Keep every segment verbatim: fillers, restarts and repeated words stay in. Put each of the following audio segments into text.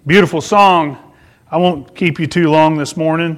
Beautiful song. I won't keep you too long this morning.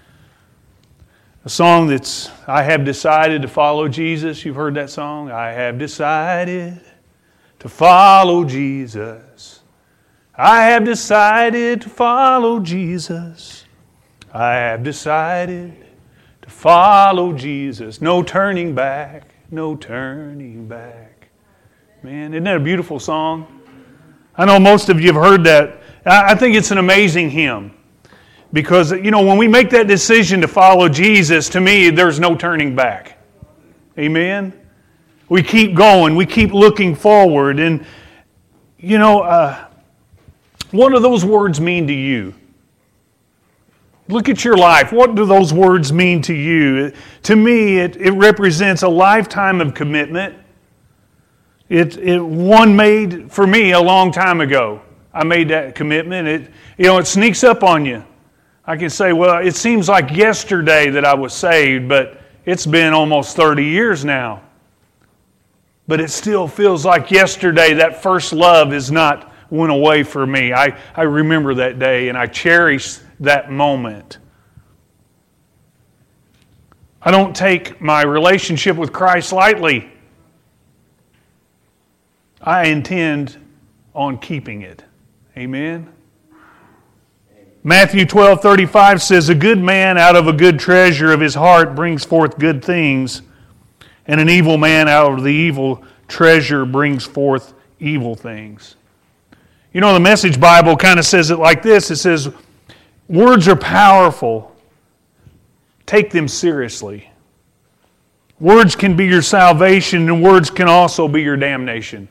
A song that's, I have decided to follow Jesus. You've heard that song? I have decided to follow Jesus. I have decided to follow Jesus. I have decided to follow Jesus. No turning back, no turning back. Man, isn't that a beautiful song? I know most of you have heard that. I think it's an amazing hymn because, you know, when we make that decision to follow Jesus, to me, there's no turning back. Amen? We keep going. We keep looking forward. And, you know, uh, what do those words mean to you? Look at your life. What do those words mean to you? To me, it, it represents a lifetime of commitment. It, it one made for me a long time ago. I made that commitment. It, you know, it sneaks up on you. I can say, well, it seems like yesterday that I was saved, but it's been almost thirty years now. But it still feels like yesterday that first love has not went away for me. I, I remember that day and I cherish that moment. I don't take my relationship with Christ lightly. I intend on keeping it. Amen. Matthew twelve thirty-five says, a good man out of a good treasure of his heart brings forth good things, and an evil man out of the evil treasure brings forth evil things. You know, the Message Bible kind of says it like this. It says, words are powerful. Take them seriously. Words can be your salvation, and words can also be your damnation.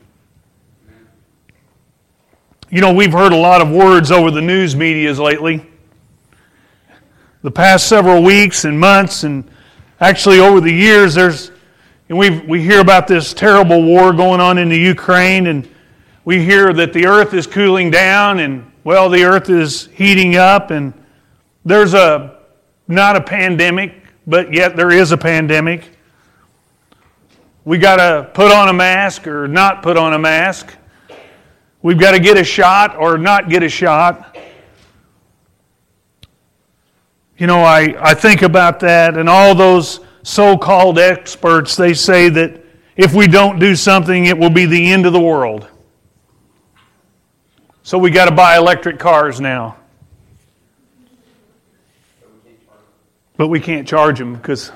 You know, we've heard a lot of words over the news medias lately. The past several weeks and months, and actually over the years, there's, and we we hear about this terrible war going on in the Ukraine, and we hear that the earth is cooling down, and well, the earth is heating up, and there's a not a pandemic, but yet there is a pandemic. We got to put on a mask or not put on a mask. We've got to get a shot or not get a shot. You know, I, I think about that, and all those so-called experts, they say that if we don't do something, it will be the end of the world. So we got to buy electric cars now. But we can't charge them because...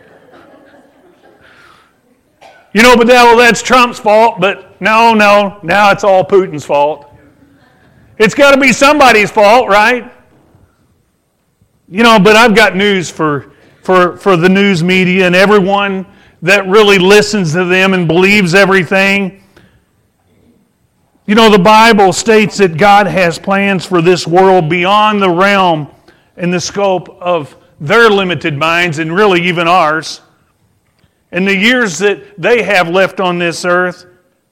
You know, but that, well, that's Trump's fault, but no, no, now it's all Putin's fault. It's got to be somebody's fault, right? You know, but I've got news for, for, for the news media and everyone that really listens to them and believes everything. You know, the Bible states that God has plans for this world beyond the realm and the scope of their limited minds and really even ours. And the years that they have left on this earth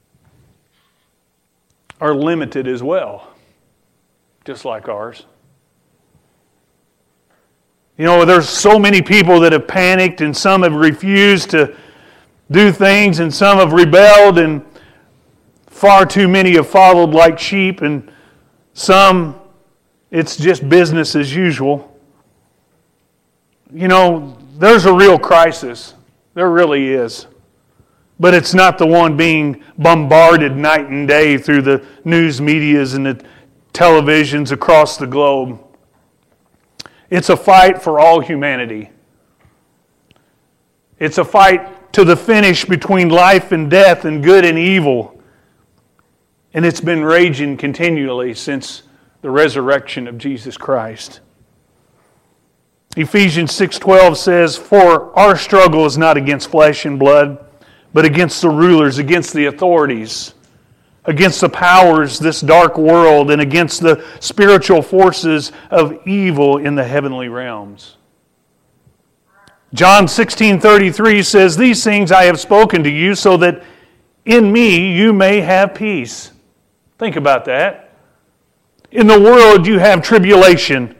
are limited as well, just like ours. You know, there's so many people that have panicked, and some have refused to do things, and some have rebelled, and far too many have followed like sheep, and some, it's just business as usual. You know, there's a real crisis. There really is. But it's not the one being bombarded night and day through the news medias and the televisions across the globe. It's a fight for all humanity. It's a fight to the finish between life and death and good and evil. And it's been raging continually since the resurrection of Jesus Christ. Ephesians six twelve says, for our struggle is not against flesh and blood, but against the rulers, against the authorities, against the powers, this dark world, and against the spiritual forces of evil in the heavenly realms. John sixteen thirty-three says, these things I have spoken to you so that in me you may have peace. Think about that. In the world you have tribulation.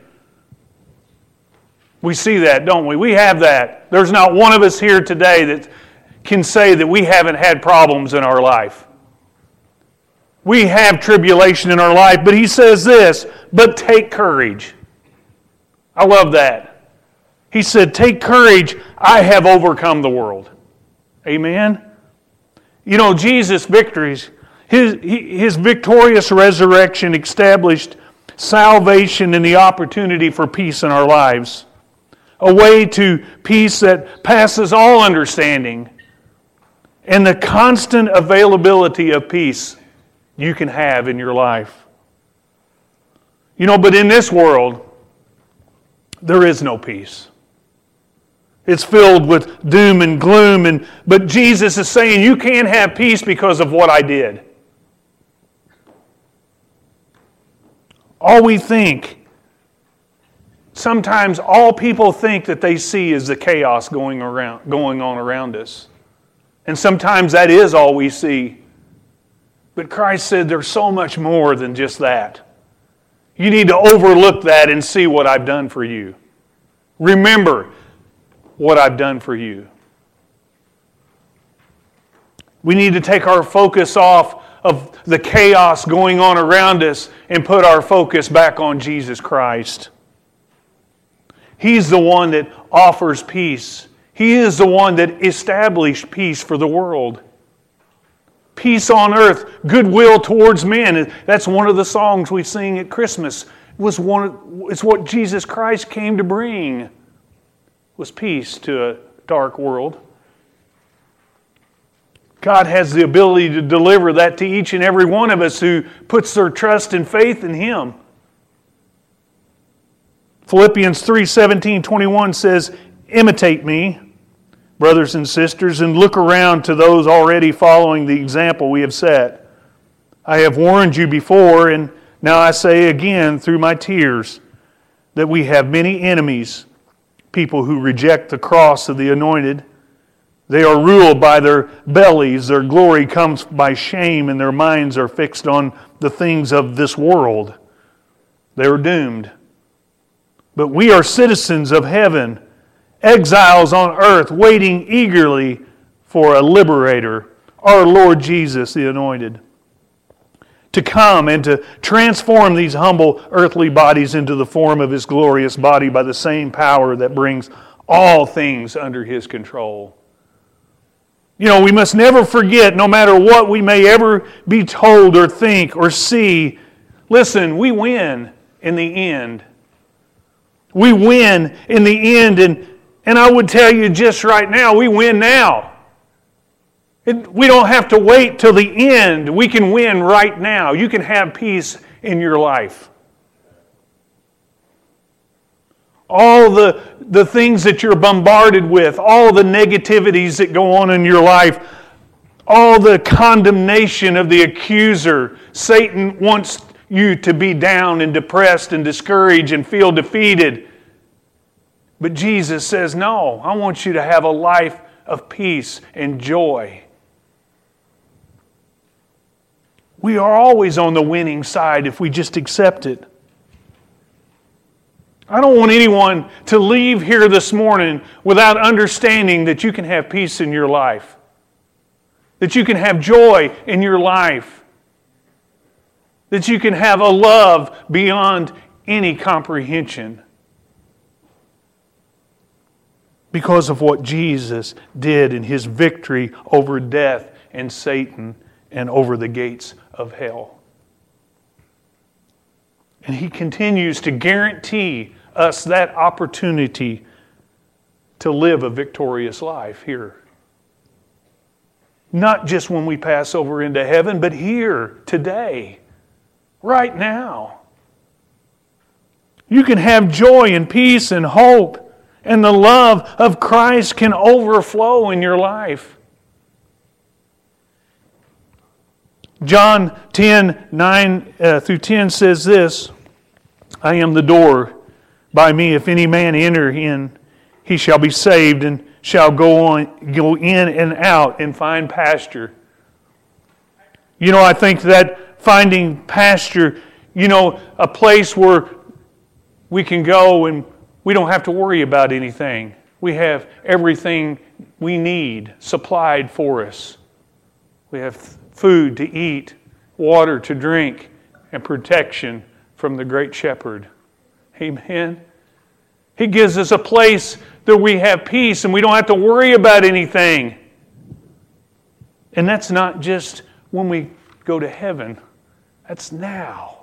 We see that, don't we? We have that. There's not one of us here today that can say that we haven't had problems in our life. We have tribulation in our life, but he says this, but take courage. I love that. He said, take courage, I have overcome the world. Amen? You know, Jesus' victories, his, his victorious resurrection established salvation and the opportunity for peace in our lives. A way to peace that passes all understanding. And the constant availability of peace you can have in your life. You know, but in this world, there is no peace. It's filled with doom and gloom. And but Jesus is saying, you can't have peace because of what I did. All we think, sometimes all people think that they see is the chaos going around, going on around us. And sometimes that is all we see. But Christ said there's so much more than just that. You need to overlook that and see what I've done for you. Remember what I've done for you. We need to take our focus off of the chaos going on around us and put our focus back on Jesus Christ. He's the one that offers peace. He is the one that established peace for the world. Peace on earth, goodwill towards men. That's one of the songs we sing at Christmas. It was one, it's what Jesus Christ came to bring, was peace to a dark world. God has the ability to deliver that to each and every one of us who puts their trust and faith in Him. Philippians three seventeen twenty-one says, imitate me, brothers and sisters, and look around to those already following the example we have set. I have warned you before, and now I say again through my tears, that we have many enemies, people who reject the cross of the anointed. They are ruled by their bellies, their glory comes by shame, and their minds are fixed on the things of this world. They are doomed. But we are citizens of heaven, exiles on earth, waiting eagerly for a liberator, our Lord Jesus, the Anointed, to come and to transform these humble earthly bodies into the form of His glorious body by the same power that brings all things under His control. You know, we must never forget, no matter what we may ever be told or think or see, listen, we win in the end. We win in the end, and And I would tell you just right now, we win now. It, we don't have to wait till the end. We can win right now. You can have peace in your life. All the, the things that you're bombarded with, all the negativities that go on in your life, all the condemnation of the accuser. Satan wants you to be down and depressed and discouraged and feel defeated. But Jesus says, no, I want you to have a life of peace and joy. We are always on the winning side if we just accept it. I don't want anyone to leave here this morning without understanding that you can have peace in your life. That you can have joy in your life. That you can have a love beyond any comprehension. Because of what Jesus did in His victory over death and Satan and over the gates of hell. And He continues to guarantee us that opportunity to live a victorious life here. Not just when we pass over into heaven, but here, today, right now. You can have joy and peace and hope. And the love of Christ can overflow in your life. John ten, nine uh, through ten says this, I am the door. By me, if any man enter in, he shall be saved and shall go on, go in and out and find pasture. You know, I think that finding pasture, you know, a place where we can go and we don't have to worry about anything. We have everything we need supplied for us. We have food to eat water to drink, and protection from the great shepherd. Amen. He gives us a place that we have peace and we don't have to worry about anything. And that's not just when we go to heaven. That's now.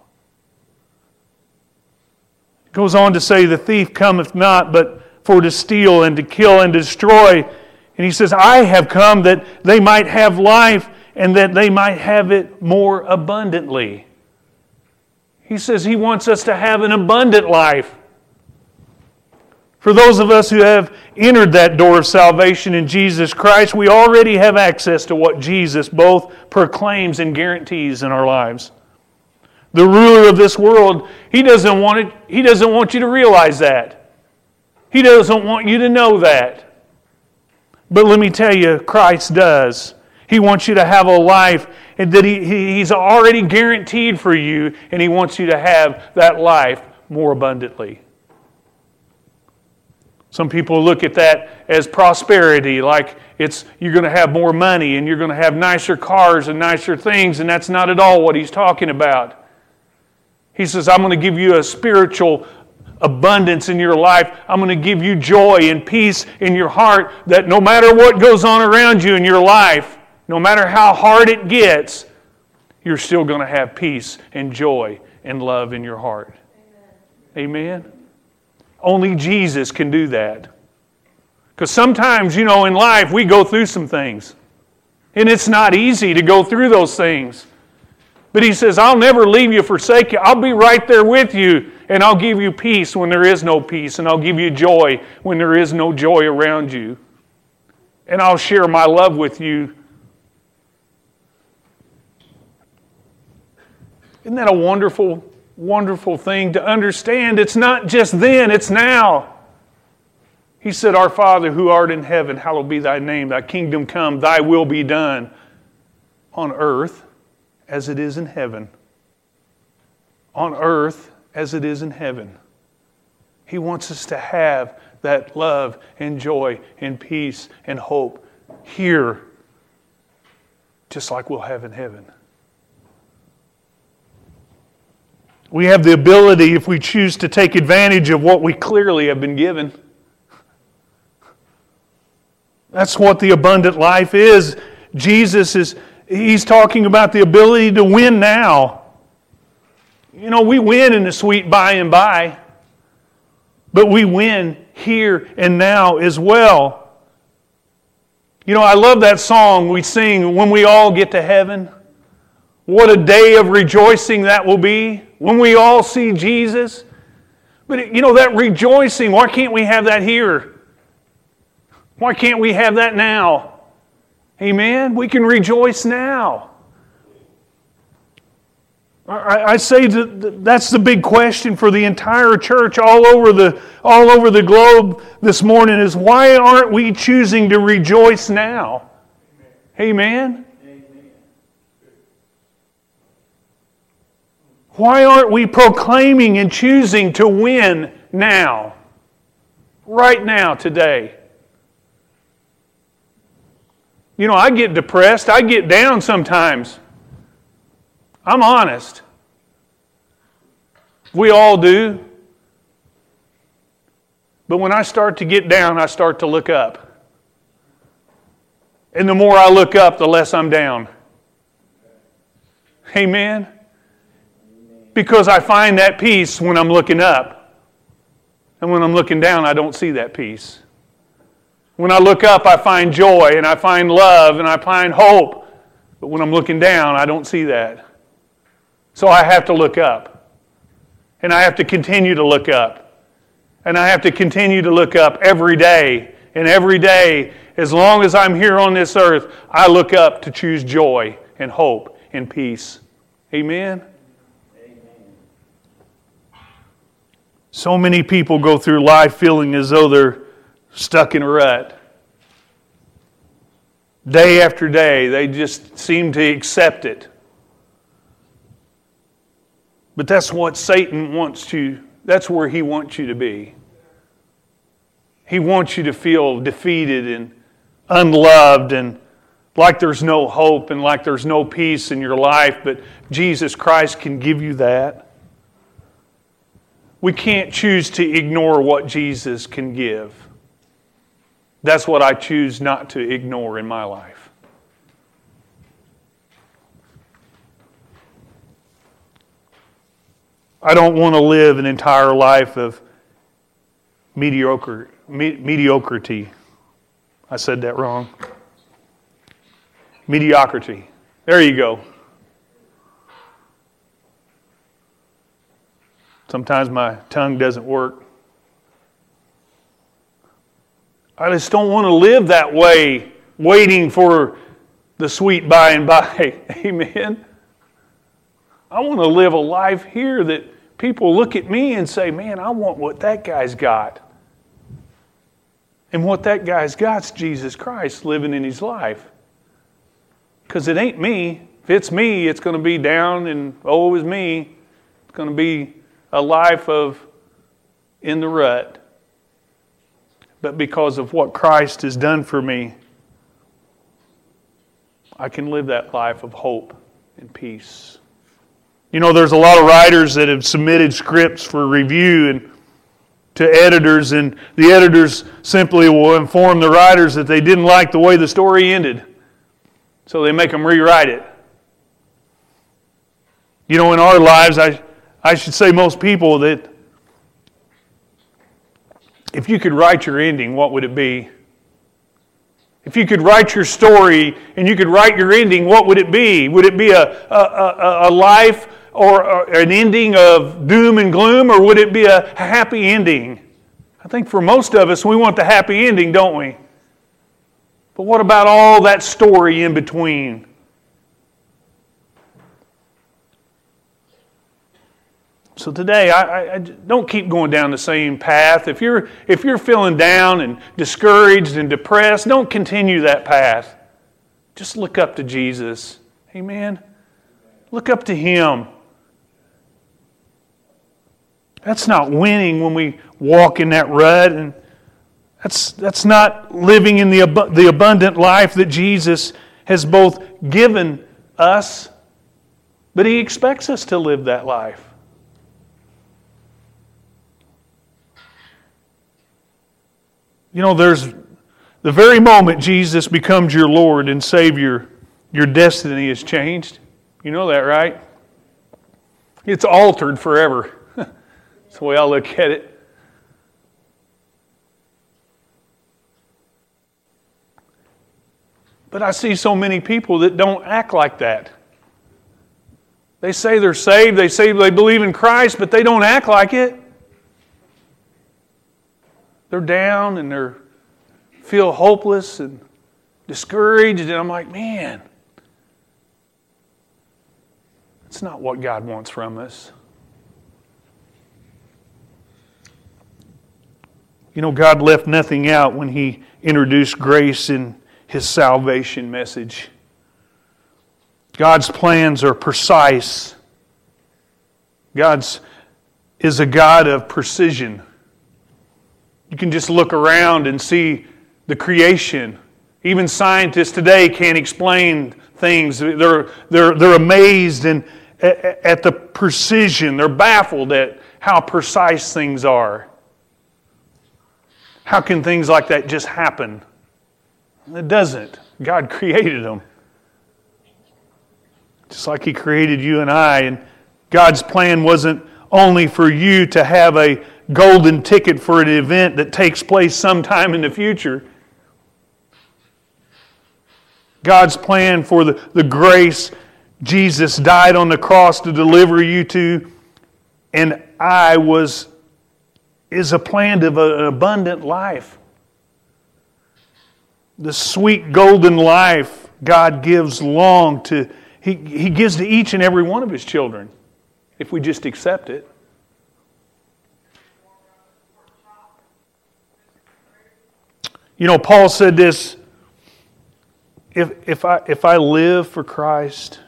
It goes on to say, the thief cometh not but for to steal and to kill and destroy. And he says, I have come that they might have life and that they might have it more abundantly. He says He wants us to have an abundant life. For those of us who have entered that door of salvation in Jesus Christ, we already have access to what Jesus both proclaims and guarantees in our lives. The ruler of this world, he doesn't want it, he doesn't want you to realize that. He doesn't want you to know that. But let me tell you, Christ does. He wants you to have a life that he, He's already guaranteed for you, and He wants you to have that life more abundantly. Some people look at that as prosperity, like it's you're going to have more money and you're going to have nicer cars and nicer things, and that's not at all what He's talking about. He says, I'm going to give you a spiritual abundance in your life. I'm going to give you joy and peace in your heart, that no matter what goes on around you in your life, no matter how hard it gets, you're still going to have peace and joy and love in your heart. Amen? Amen? Only Jesus can do that. Because sometimes, you know, in life we go through some things. And it's not easy to go through those things. But He says, I'll never leave you, forsake you. I'll be right there with you. And I'll give you peace when there is no peace. And I'll give you joy when there is no joy around you. And I'll share my love with you. Isn't that a wonderful, wonderful thing to understand? It's not just then, it's now. He said, Our Father who art in heaven, hallowed be thy name. Thy kingdom come, thy will be done on earth as it is in heaven. On earth as it is in heaven. He wants us to have that love and joy and peace and hope here, just like we'll have in heaven. We have the ability, if we choose to take advantage of what we clearly have been given. That's what the abundant life is. Jesus is, He's talking about the ability to win now. You know, we win in the sweet by and by, but we win here and now as well. You know, I love that song we sing, When We All Get to Heaven. What a day of rejoicing that will be when we all see Jesus. But, you know, that rejoicing, why can't we have that here? Why can't we have that now? Amen? We can rejoice now. I, I say that that's the big question for the entire church all over the all over the globe this morning is, why aren't we choosing to rejoice now? Amen? Why aren't we proclaiming and choosing to win now? Right now, today. You know, I get depressed. I get down sometimes. I'm honest. We all do. But when I start to get down, I start to look up. And the more I look up, the less I'm down. Amen? Because I find that peace when I'm looking up. And when I'm looking down, I don't see that peace. When I look up, I find joy and I find love and I find hope. But when I'm looking down, I don't see that. So I have to look up. And I have to continue to look up. And I have to continue to look up every day. And every day, as long as I'm here on this earth, I look up to choose joy and hope and peace. Amen? So many people go through life feeling as though they're stuck in a rut. Day after day, they just seem to accept it. But that's what Satan wants you, that's where he wants you to be. He wants you to feel defeated and unloved and like there's no hope and like there's no peace in your life, but Jesus Christ can give you that. We can't choose to ignore what Jesus can give. That's what I choose not to ignore in my life. I don't want to live an entire life of mediocre, me, mediocrity. I said that wrong. Mediocrity. There you go. Sometimes my tongue doesn't work. I just don't want to live that way, waiting for the sweet by and by. Amen. I want to live a life here that people look at me and say, man, I want what that guy's got. And what that guy's got's Jesus Christ living in his life. Because it ain't me. If it's me, it's going to be down and oh, it was me. It's going to be a life of in the rut. But because of what Christ has done for me, I can live that life of hope and peace. You know, there's a lot of writers that have submitted scripts for review and to editors, and the editors simply will inform the writers that they didn't like the way the story ended. So they make them rewrite it. You know, in our lives, I, I should say most people, that if you could write your ending, what would it be? If you could write your story and you could write your ending, what would it be? Would it be a, a, a, a life or an ending of doom and gloom, or would it be a happy ending? I think for most of us, we want the happy ending, don't we? But what about all that story in between? So today, I, I don't keep going down the same path. If you're if you're feeling down and discouraged and depressed, don't continue that path. Just look up to Jesus. Amen. Look up to Him. That's not winning when we walk in that rut, and that's that's not living in the the abundant life that Jesus has both given us, but He expects us to live that life. You know, there's the very moment Jesus becomes your Lord and Savior, your destiny is changed. You know that, right? It's altered forever. That's the way I look at it. But I see so many people that don't act like that. They say they're saved, they say they believe in Christ, but they don't act like it. They're down and they feel hopeless and discouraged, and I'm like, man, that's not what God wants from us. You know, God left nothing out when He introduced grace in His salvation message. God's plans are precise. God's is a God of precision. You can just look around and see the creation. Even scientists today can't explain things. They're, they're, they're amazed and at, at the precision. They're baffled at how precise things are. How can things like that just happen? It doesn't. God created them. Just like He created you and I. And God's plan wasn't only for you to have a golden ticket for an event that takes place sometime in the future. God's plan for the, the grace Jesus died on the cross to deliver you to, and I was, is a plan of an abundant life. The sweet golden life God gives long to, He, He gives to each and every one of His children, if we just accept it. You know, Paul said this, if, if, I, if I live for Christ,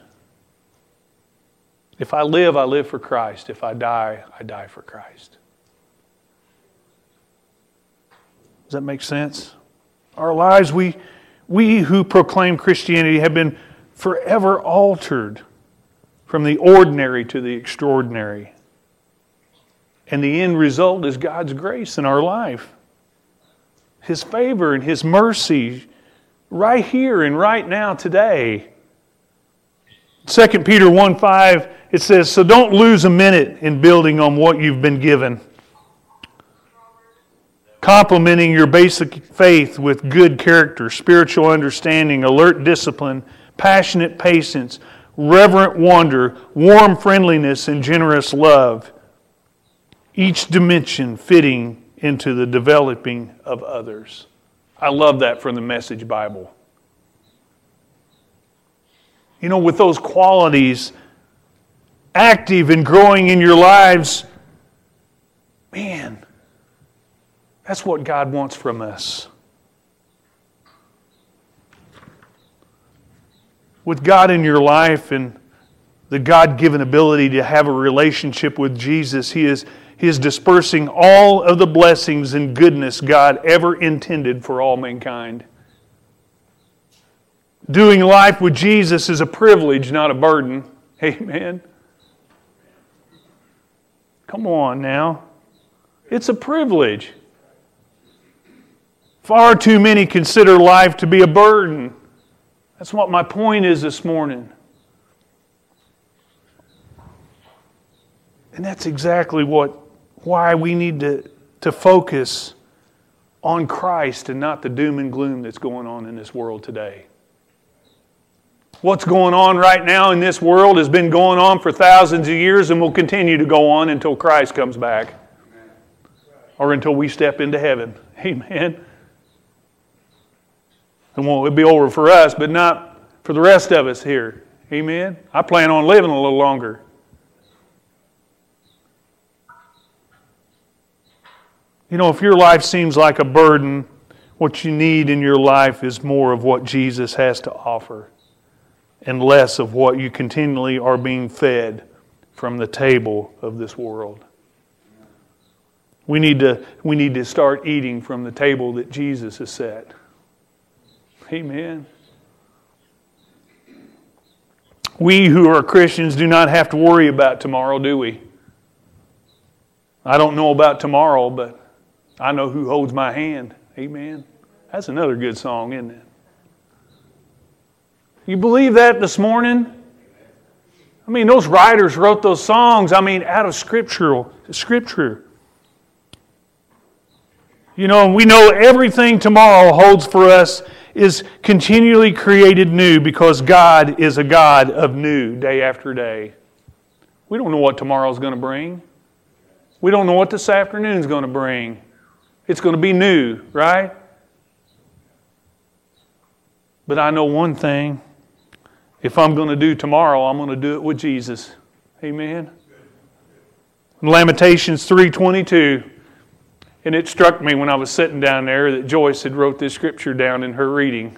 if I live, I live for Christ. If I die, I die for Christ. Does that make sense? Our lives, we, We who proclaim Christianity have been forever altered from the ordinary to the extraordinary. And the end result is God's grace in our life. His favor and His mercy right here and right now today. Second Peter one five, it says, so don't lose a minute in building on what you've been given. Complementing your basic faith with good character, spiritual understanding, alert discipline, passionate patience, reverent wonder, warm friendliness, and generous love. Each dimension fitting into the developing of others. I love that from the Message Bible. You know, with those qualities active and growing in your lives, man, that's what God wants from us. With God in your life and the God-given ability to have a relationship with Jesus, He is, he is dispersing all of the blessings and goodness God ever intended for all mankind. Doing life with Jesus is a privilege, not a burden. Amen. Come on now. It's a privilege. Far too many consider life to be a burden. That's what my point is this morning. And that's exactly what, why we need to, to focus on Christ and not the doom and gloom that's going on in this world today. What's going on right now in this world has been going on for thousands of years and will continue to go on until Christ comes back. Or until we step into heaven. Amen. And well, it'll be over for us, but not for the rest of us here. Amen. I plan on living a little longer. You know, if your life seems like a burden, what you need in your life is more of what Jesus has to offer and less of what you continually are being fed from the table of this world. We need to, we need to start eating from the table that Jesus has set. Amen. We who are Christians do not have to worry about tomorrow, do we? I don't know about tomorrow, but I know who holds my hand. Amen. That's another good song, isn't it? You believe that this morning? I mean, those writers wrote those songs, I mean, out of scriptural, Scripture. You know, we know everything tomorrow holds for us is continually created new because God is a God of new day after day. We don't know what tomorrow's going to bring. We don't know what this afternoon's going to bring. It's going to be new, right? But I know one thing. If I'm going to do tomorrow, I'm going to do it with Jesus. Amen. Lamentations three twenty-two. And it struck me when I was sitting down there that Joyce had wrote this scripture down in her reading.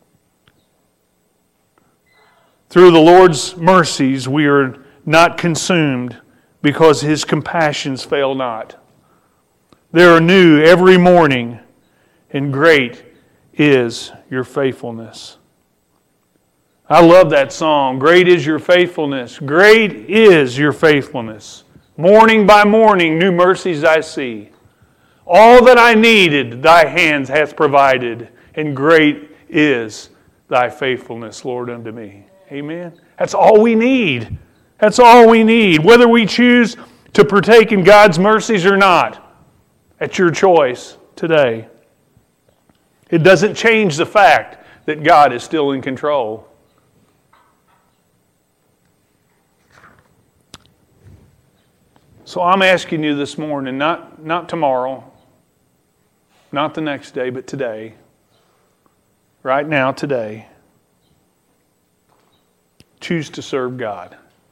Through the Lord's mercies we are not consumed because His compassions fail not. They are new every morning, and great is your faithfulness. I love that song. Great is your faithfulness. Great is your faithfulness. Morning by morning, new mercies I see. All that I needed, thy hands hath provided, and great is thy faithfulness, Lord, unto me. Amen. That's all we need. That's all we need. Whether we choose to partake in God's mercies or not, that's your choice today. It doesn't change the fact that God is still in control. So I'm asking you this morning, not, not tomorrow, not the next day, but today, right now, today, choose to serve God.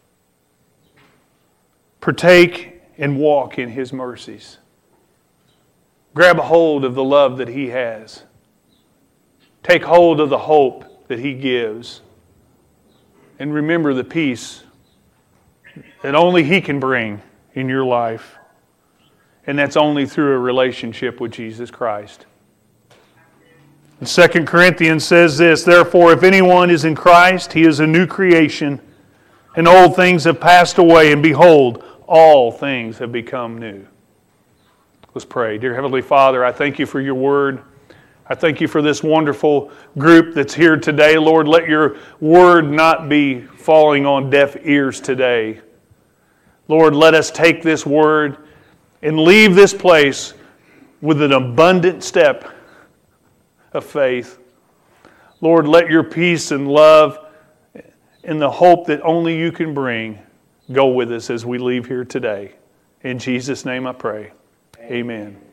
Partake and walk in His mercies. Grab a hold of the love that He has. Take hold of the hope that He gives. And remember the peace that only He can bring in your life. And that's only through a relationship with Jesus Christ. And Second Corinthians says this, therefore, if anyone is in Christ, he is a new creation, and old things have passed away, and behold, all things have become new. Let's pray. Dear Heavenly Father, I thank you for your word. I thank you for this wonderful group that's here today. Lord, let your word not be falling on deaf ears today. Lord, let us take this word and leave this place with an abundant step of faith. Lord, let your peace and love and the hope that only you can bring go with us as we leave here today. In Jesus' name I pray. Amen.